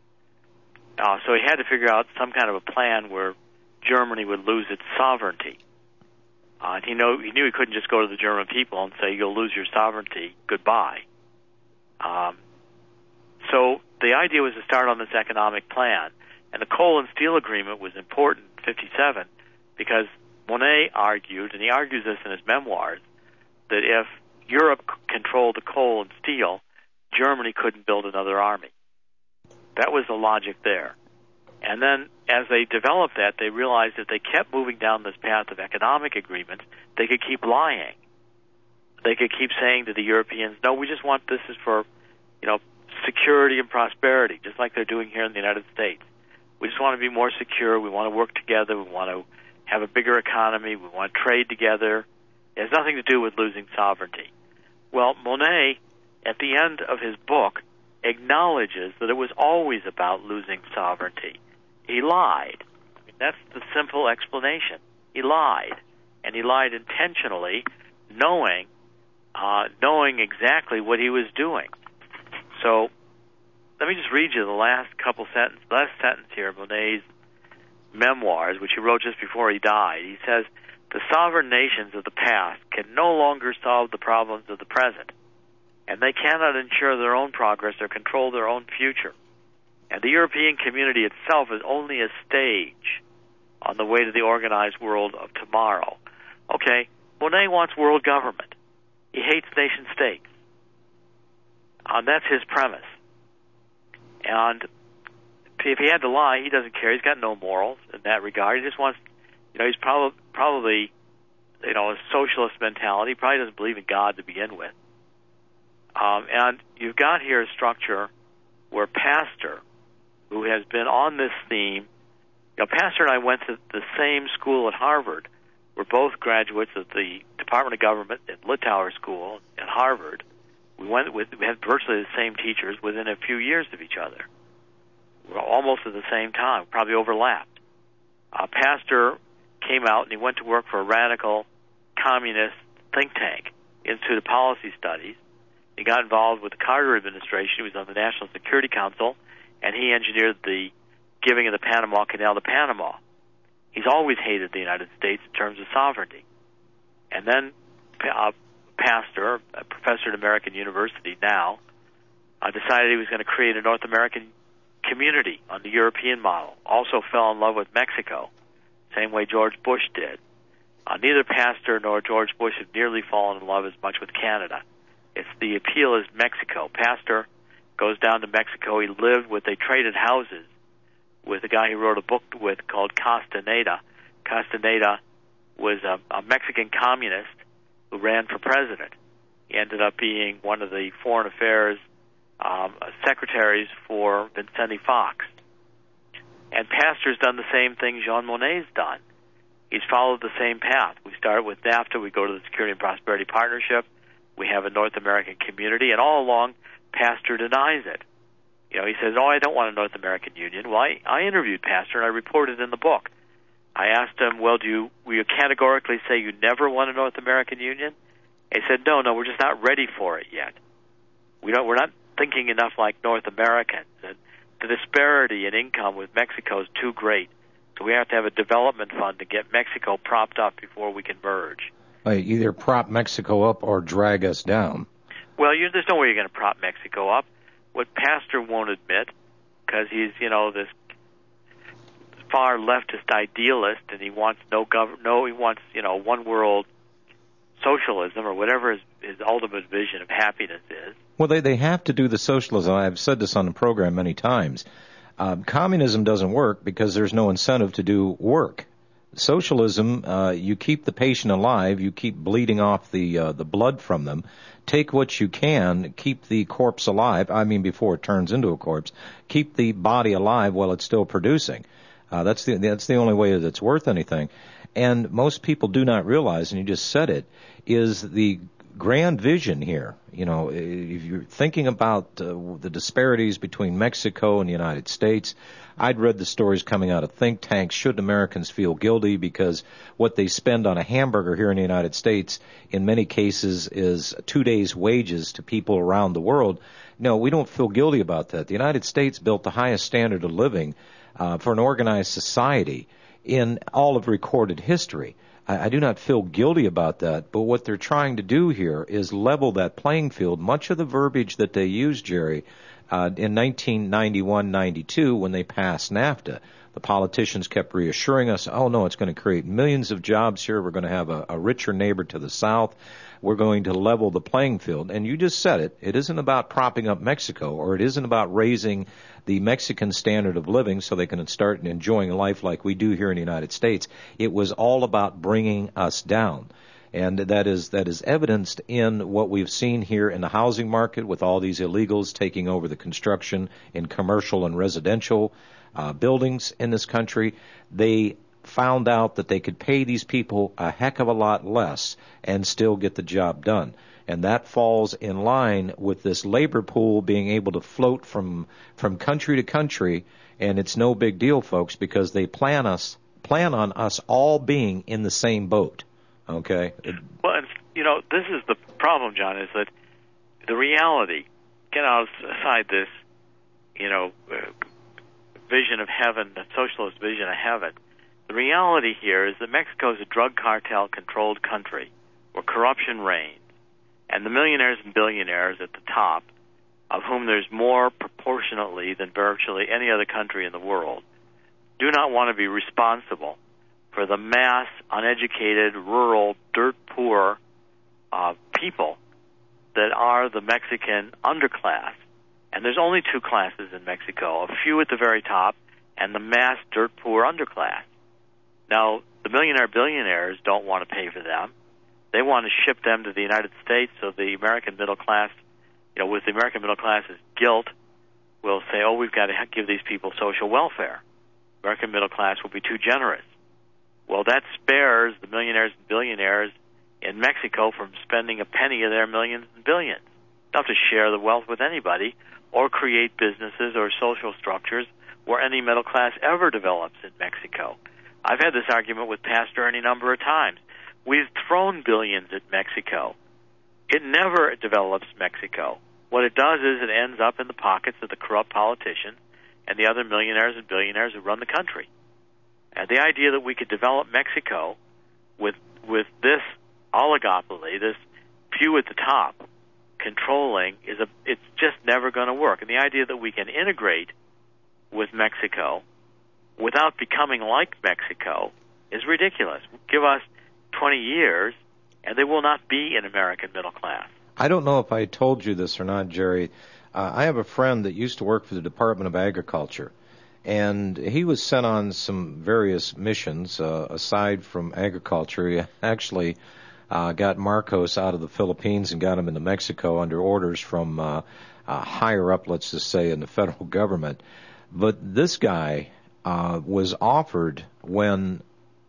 Uh, so he had to figure out some kind of a plan where Germany would lose its sovereignty. Uh, and he, know, he knew he couldn't just go to the German people and say, you'll lose your sovereignty, goodbye. Um, so the idea was to start on this economic plan. And the coal and steel agreement was important in fifty-seven because Monnet argued, and he argues this in his memoirs, that if Europe controlled the coal and steel, Germany couldn't build another army. That was the logic there. And then as they developed that, they realized if they kept moving down this path of economic agreements, they could keep lying. They could keep saying to the Europeans, no, we just want this is for, you know, security and prosperity, just like they're doing here in the United States. We just want to be more secure. We want to work together. We want to have a bigger economy. We want to trade together. It has nothing to do with losing sovereignty. Well, Monet, at the end of his book, acknowledges that it was always about losing sovereignty. He lied. I mean, that's the simple explanation. He lied, and he lied intentionally, knowing uh, knowing exactly what he was doing. So let me just read you the last couple sentences, last sentence here of Monet's memoirs, which he wrote just before he died. He says, the sovereign nations of the past can no longer solve the problems of the present, and they cannot ensure their own progress or control their own future. And the European community itself is only a stage on the way to the organized world of tomorrow. Okay, Monet wants world government. He hates nation states. Um, that's his premise. And if he had to lie, he doesn't care. He's got no morals in that regard. He just wants, you know, he's probably, probably, you know, a socialist mentality. He probably doesn't believe in God to begin with. Um, and you've got here a structure where Pasteur, who has been on this theme, you know, Pasteur and I went to the same school at Harvard. We're both graduates of the Department of Government at Littauer School at Harvard. We went with we had virtually the same teachers within a few years of each other. We were almost at the same time, probably overlapped. Uh, Pasteur came out and he went to work for a radical communist think tank, Institute of Policy Studies. He got involved with the Carter administration. He was on the National Security Council, and he engineered the giving of the Panama Canal to Panama. He's always hated the United States in terms of sovereignty. And then uh, Pasteur, a professor at American University now, uh, decided he was going to create a North American community on the European model. Also fell in love with Mexico, same way George Bush did. Uh, neither Pasteur nor George Bush have nearly fallen in love as much with Canada. It's the appeal is Mexico. Pasteur goes down to Mexico. He lived with, they traded houses with a guy he wrote a book with called Castaneda. Castaneda was a, a Mexican communist who ran for president. He ended up being one of the foreign affairs um, secretaries for Vicente Fox. And Pasteur's done the same thing Jean Monnet's done. He's followed the same path. We start with NAFTA. We go to the Security and Prosperity Partnership. We have a North American community. And all along, Pasteur denies it. You know, he says, oh, I don't want a North American Union. Well, I, I interviewed Pasteur, and I reported in the book. I asked him, well, do you, will you categorically say you never want a North American Union? He said, no, no, we're just not ready for it yet. We don't, we're not thinking enough like North Americans. And the disparity in income with Mexico is too great. So we have to have a development fund to get Mexico propped up before we can merge. Like either prop Mexico up or drag us down. Well, you, there's no way you're going to prop Mexico up. What Pasteur won't admit, because he's, you know, this far leftist idealist, and he wants no gov- no, he wants, you know, one world socialism or whatever his, his ultimate vision of happiness is. Well, they they have to do the socialism. I've said this on the program many times. Um, communism doesn't work because there's no incentive to do work. Socialism, uh, you keep the patient alive, you keep bleeding off the uh, the blood from them. Take what you can, keep the corpse alive, I mean before it turns into a corpse, keep the body alive while it's still producing. Uh, that's the that's the only way that it's worth anything. And most people do not realize, and you just said it, is the grand vision here. You know, if you're thinking about uh, the disparities between Mexico and the United States, I'd read the stories coming out of think tanks. Should Americans feel guilty because what they spend on a hamburger here in the United States in many cases is two days' wages to people around the world? No, we don't feel guilty about that. The United States built the highest standard of living uh, for an organized society in all of recorded history. I, I do not feel guilty about that, but what they're trying to do here is level that playing field. Much of the verbiage that they use, Jerry, Uh, in nineteen ninety-one ninety-two, when they passed NAFTA, the politicians kept reassuring us, oh, no, it's going to create millions of jobs here. We're going to have a, a richer neighbor to the south. we're going to level the playing field. And you just said it. It isn't about propping up Mexico, or it isn't about raising the Mexican standard of living so they can start enjoying life like we do here in the United States. It was all about bringing us down. And that is that is evidenced in what we've seen here in the housing market with all these illegals taking over the construction in commercial and residential uh, buildings in this country. They found out that they could pay these people a heck of a lot less and still get the job done. And that falls in line with this labor pool being able to float from from country to country. And it's no big deal, folks, because they plan us plan on us all being in the same boat. Okay. Well, and, you know, this is the problem, John, is that the reality, get out aside this, you know, uh, vision of heaven, the socialist vision of heaven. The reality here is that Mexico is a drug cartel-controlled country where corruption reigns, and the millionaires and billionaires at the top, of whom there's more proportionately than virtually any other country in the world, do not want to be responsible for the mass, uneducated, rural, dirt-poor uh, people that are the Mexican underclass. And there's only two classes in Mexico, a few at the very top and the mass, dirt-poor underclass. Now, the millionaire billionaires don't want to pay for them. They want to ship them to the United States so the American middle class, you know, with the American middle class's guilt, will say, oh, we've got to give these people social welfare. American middle class will be too generous. Well, that spares the millionaires and billionaires in Mexico from spending a penny of their millions and billions. They don't have to share the wealth with anybody or create businesses or social structures where any middle class ever develops in Mexico. I've had this argument with Pastor any number of times. We've thrown billions at Mexico. It never develops Mexico. What it does is it ends up in the pockets of the corrupt politicians and the other millionaires and billionaires who run the country. And the idea that we could develop Mexico with with this oligopoly, this few at the top controlling, is a it's just never going to work. And the idea that we can integrate with Mexico without becoming like Mexico is ridiculous. Give us twenty years, and there will not be an American middle class. I don't know if I told you this or not, Jerry. Uh, I have a friend that used to work for the Department of Agriculture. And he was sent on some various missions, uh, aside from agriculture. He actually uh, got Marcos out of the Philippines and got him into Mexico under orders from uh, uh, higher up, let's just say, in the federal government. But this guy uh, was offered when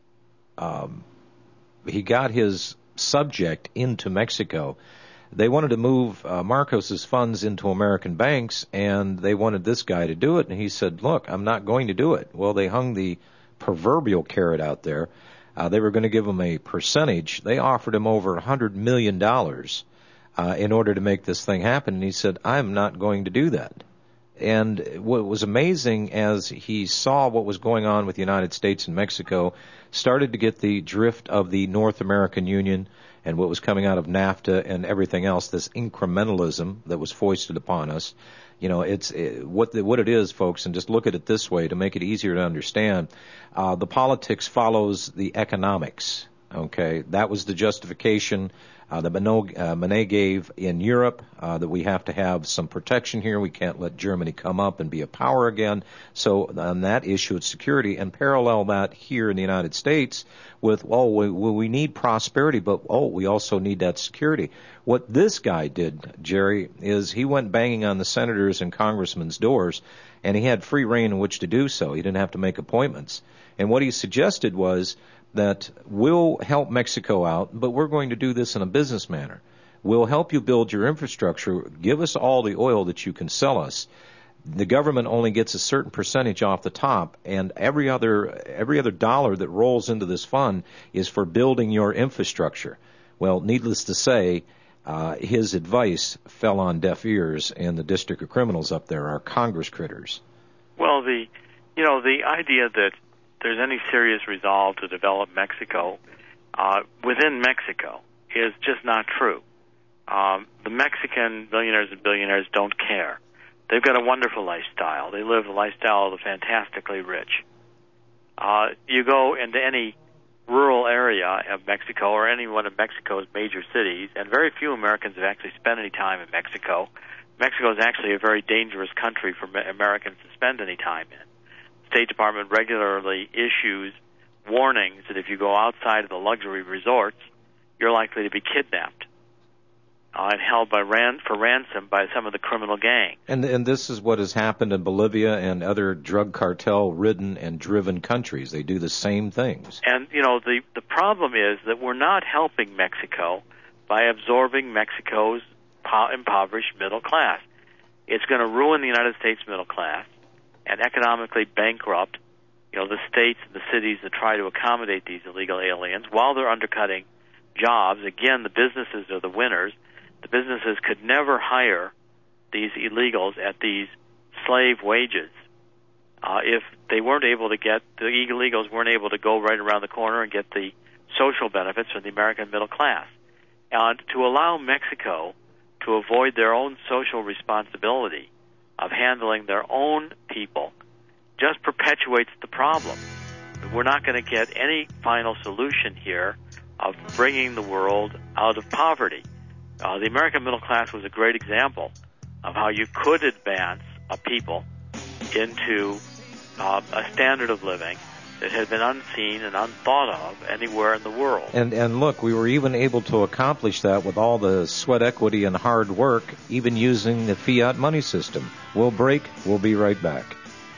um, he got his subject into Mexico. They wanted to move uh, Marcos's funds into American banks, and they wanted this guy to do it. And he said, look, I'm not going to do it. Well, they hung the proverbial carrot out there. Uh, they were going to give him a percentage. They offered him over one hundred million dollars uh, in order to make this thing happen. And he said, I'm not going to do that. And what was amazing, as he saw what was going on with the United States and Mexico, started to get the drift of the North American Union and what was coming out of NAFTA and everything else, this incrementalism that was foisted upon us. You know, it's it, what the, what it is, folks, and just look at it this way to make it easier to understand. Uh, the politics follows the economics. Okay, that was the justification uh, that Monnet, uh, Monnet gave in Europe, uh, that we have to have some protection here. We can't let Germany come up and be a power again. So on that issue of security, and parallel that here in the United States with, oh, we, we need prosperity, but, oh, we also need that security. What this guy did, Jerry, is he went banging on the senators and congressmen's doors, and he had free rein in which to do so. He didn't have to make appointments. And what he suggested was that we'll help Mexico out, but we're going to do this in a business manner. We'll help you build your infrastructure. Give us all the oil that you can sell us. The government only gets a certain percentage off the top, and every other every other dollar that rolls into this fund is for building your infrastructure. Well, needless to say, uh, his advice fell on deaf ears, and the District of Criminals up there are Congress critters. Well, the you know the idea that there's any serious resolve to develop Mexico uh, within Mexico is just not true. Um, the Mexican millionaires and billionaires don't care. They've got a wonderful lifestyle. They live a lifestyle of the fantastically rich. Uh, you go into any rural area of Mexico or any one of Mexico's major cities, and very few Americans have actually spent any time in Mexico. Mexico is actually a very dangerous country for Americans to spend any time in. The State Department regularly issues warnings that if you go outside of the luxury resorts, you're likely to be kidnapped uh, and held by ran- for ransom by some of the criminal gangs. And and this is what has happened in Bolivia and other drug cartel-ridden and driven countries. They do the same things. And, you know, the, the problem is that we're not helping Mexico by absorbing Mexico's po- impoverished middle class. It's going to ruin the United States middle class and economically bankrupt, you know, the states and the cities that try to accommodate these illegal aliens while they're undercutting jobs. Again, the businesses are the winners. The businesses could never hire these illegals at these slave wages uh, if they weren't able to get, the illegals weren't able to go right around the corner and get the social benefits from the American middle class. And to allow Mexico to avoid their own social responsibility of handling their own people just perpetuates the problem. We're not going to get any final solution here of bringing the world out of poverty. Uh, the American middle class was a great example of how you could advance a people into uh, a standard of living that had been unseen and unthought of anywhere in the world. And and look, we were even able to accomplish that with all the sweat equity and hard work, even using the fiat money system. We'll break. We'll be right back.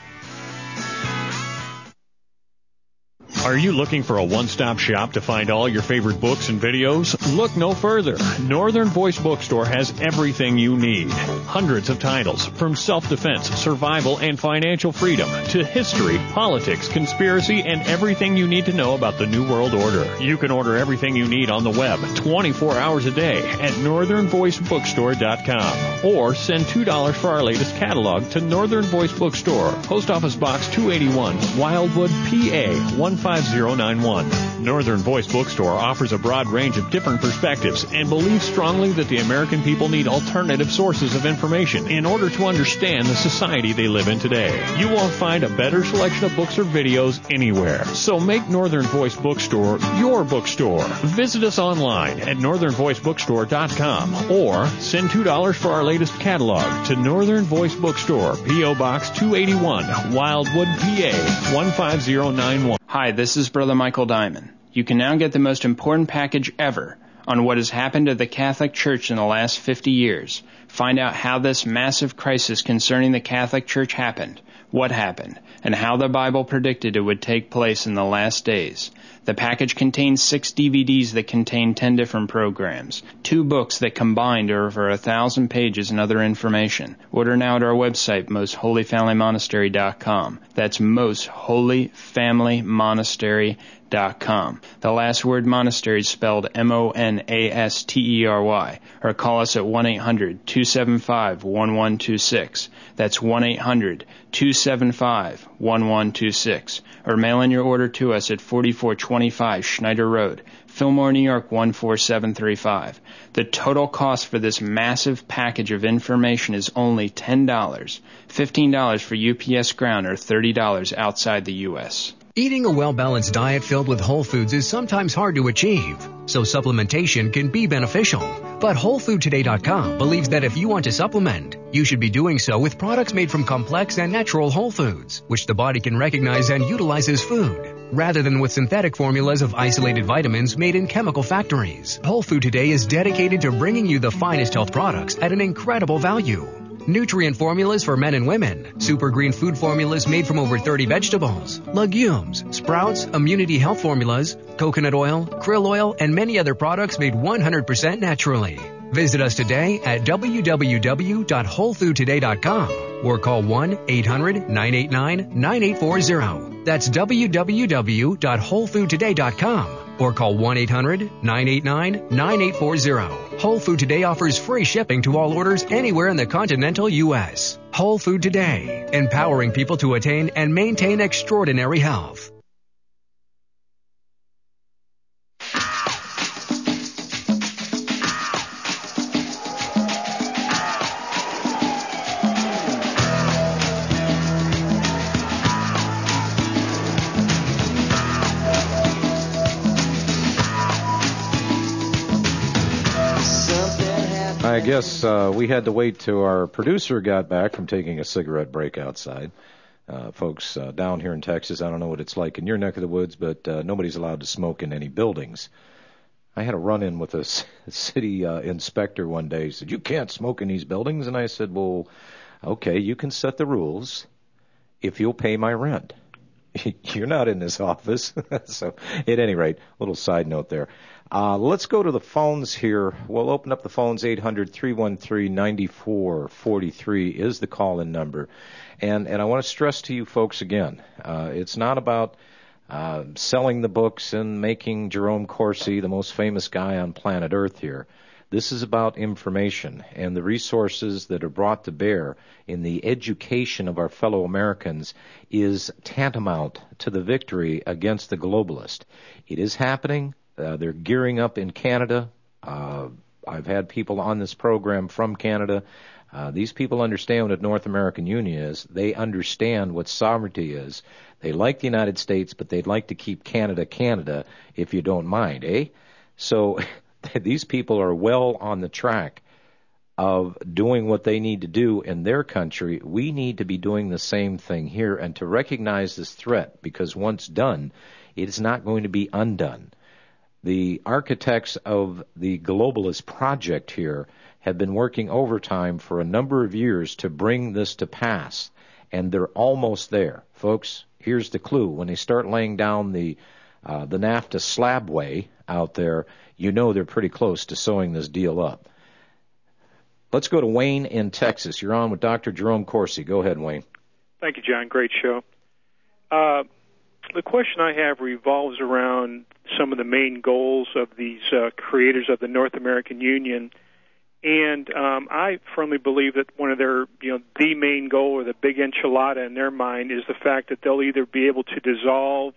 Are you looking for a one-stop shop to find all your favorite books and videos? Look no further. Northern Voice Bookstore has everything you need. Hundreds of titles, from self-defense, survival, and financial freedom to history, politics, conspiracy, and everything you need to know about the New World Order. You can order everything you need on the web twenty-four hours a day at northern voice bookstore dot com or send two dollars for our latest catalog to Northern Voice Bookstore, Post Office Box two eighty-one, Wildwood, P A one five zero nine one. Northern Voice Bookstore offers a broad range of different perspectives and believes strongly that the American people need alternative sources of information in order to understand the society they live in today. You won't find a better selection of books or videos anywhere. So make Northern Voice Bookstore your bookstore. Visit us online at northern voice bookstore dot com or send two dollars for our latest catalog to Northern Voice Bookstore, P O. Box two eighty-one, Wildwood, P A one five zero nine one. Hi, this is Brother Michael Diamond. You can now get the most important package ever on what has happened to the Catholic Church in the last fifty years. Find out how this massive crisis concerning the Catholic Church happened, what happened, and how the Bible predicted it would take place in the last days. The package contains six D V Ds that contain ten different programs, two books that combined are over a thousand pages and other information. Order now at our website, most holy family monastery dot com. That's most holy family monastery dot com. The last word monastery is spelled M O N A S T E R Y. Or call us at one eight hundred two seven five one one two six. That's one eight hundred two seven five one one two six. Or mail in your order to us at forty-four twenty-five Schneider Road, Fillmore, New York one four seven three five. The total cost for this massive package of information is only ten dollars, fifteen dollars for U P S Ground, or thirty dollars outside the U S Eating a well-balanced diet filled with whole foods is sometimes hard to achieve, so supplementation can be beneficial. But whole food today dot com believes that if you want to supplement, you should be doing so with products made from complex and natural whole foods, which the body can recognize and utilize as food, rather than with synthetic formulas of isolated vitamins made in chemical factories. Whole Food Today is dedicated to bringing you the finest health products at an incredible value. Nutrient formulas for men and women, super green food formulas made from over thirty vegetables, legumes, sprouts, immunity health formulas, coconut oil, krill oil, and many other products made one hundred percent naturally. Visit us today at w w w dot whole food today dot com or call one eight hundred nine eight nine nine eight four zero. That's w w w dot whole food today dot com or call one eight hundred nine eight nine nine eight four zero. Whole Food Today offers free shipping to all orders anywhere in the continental U S Whole Food Today, empowering people to attain and maintain extraordinary health. guess uh, we had to wait till our producer got back from taking a cigarette break outside. Uh, folks uh, down here in Texas, I don't know what it's like in your neck of the woods, but uh, nobody's allowed to smoke in any buildings. I had a run-in with a city uh, inspector one day. He said, "You can't smoke in these buildings." And I said, "Well, okay, you can set the rules if you'll pay my rent. You're not in this office." So at any rate, a little side note there. Uh, let's go to the phones here. We'll open up the phones. eight hundred, three one three, nine four four three is the call-in number. And, and I want to stress to you folks again, uh, it's not about uh, selling the books and making Jerome Corsi the most famous guy on planet Earth here. This is about information and the resources that are brought to bear in the education of our fellow Americans is tantamount to the victory against the globalist. It is happening. Uh, they're gearing up in Canada. Uh, I've had people on this program from Canada. Uh, these people understand what North American Union is. They understand what sovereignty is. They like the United States, but they'd like to keep Canada, Canada, if you don't mind, eh? So these people are well on the track of doing what they need to do in their country. We need to be doing the same thing here and to recognize this threat, because once done, it is not going to be undone. The architects of the globalist project here have been working overtime for a number of years to bring this to pass, and they're almost there. Folks, here's the clue. When they start laying down the uh, the NAFTA slabway out there, you know they're pretty close to sewing this deal up. Let's go to Wayne in Texas. You're on with Doctor Jerome Corsi. Go ahead, Wayne. Thank you, John. Great show. Uh, the question I have revolves around some of the main goals of these uh, creators of the North American Union. And um, I firmly believe that one of their, you know, the main goal or the big enchilada in their mind is the fact that they'll either be able to dissolve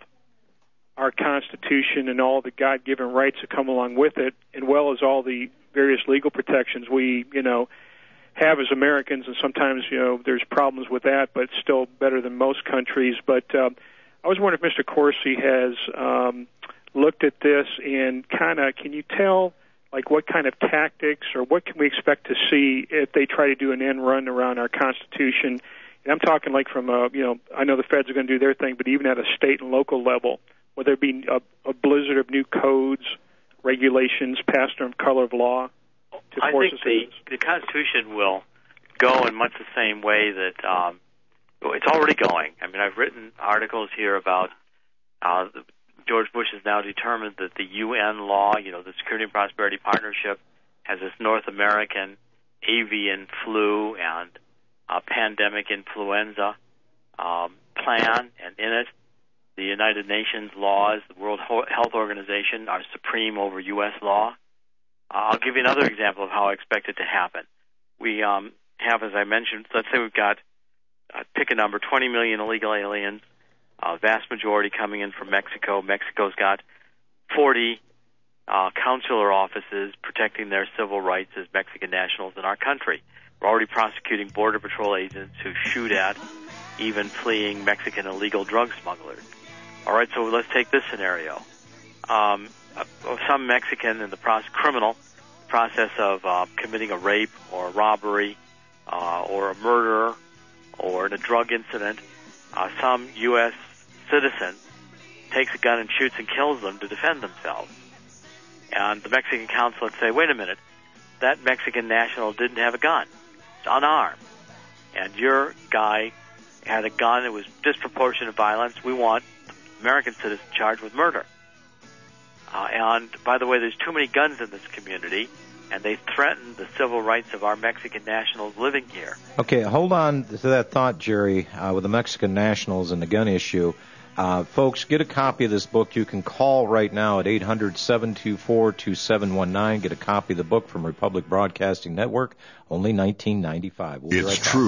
our Constitution and all the God-given rights that come along with it, as well as all the various legal protections we, you know, have as Americans. And sometimes, you know, there's problems with that, but it's still better than most countries. But uh, I was wondering if Mister Corsi has um, looked at this and kind of, can you tell, like, what kind of tactics or what can we expect to see if they try to do an end run around our Constitution? And I'm talking like from a, you know, I know the feds are going to do their thing, but even at a state and local level, will there be a, a blizzard of new codes, regulations passed in color of law to I force think us the, into the Constitution will go in much the same way that um, it's already going. I mean, I've written articles here about uh, George Bush has now determined that the U N law, you know, the Security and Prosperity Partnership, has this North American avian flu and uh, pandemic influenza um, plan, and in it, the United Nations laws, the World Health Organization are supreme over U S law. Uh, I'll give you another example of how I expect it to happen. We um, have, as I mentioned, let's say we've got, uh, pick a number, twenty million illegal aliens, a uh, vast majority coming in from Mexico. Mexico's got forty uh, consular offices protecting their civil rights as Mexican nationals in our country. We're already prosecuting Border Patrol agents who shoot at even fleeing Mexican illegal drug smugglers. All right, so let's take this scenario. Um, some Mexican in the process, criminal process of uh, committing a rape or a robbery uh, or a murder or in a drug incident, uh, some U S citizen takes a gun and shoots and kills them to defend themselves. And the Mexican consulate say, wait a minute, that Mexican national didn't have a gun. It's unarmed. And your guy had a gun. It was disproportionate violence. We want American citizen charged with murder. Uh, and, by the way, there's too many guns in this community, and they threaten the civil rights of our Mexican nationals living here. Okay, hold on to that thought, Jerry, uh, with the Mexican nationals and the gun issue. Uh, folks, get a copy of this book. You can call right now at eight hundred, seven two four, two seven one nine. Get a copy of the book from Republic Broadcasting Network, only nineteen ninety-five. We'll be it's right back. true.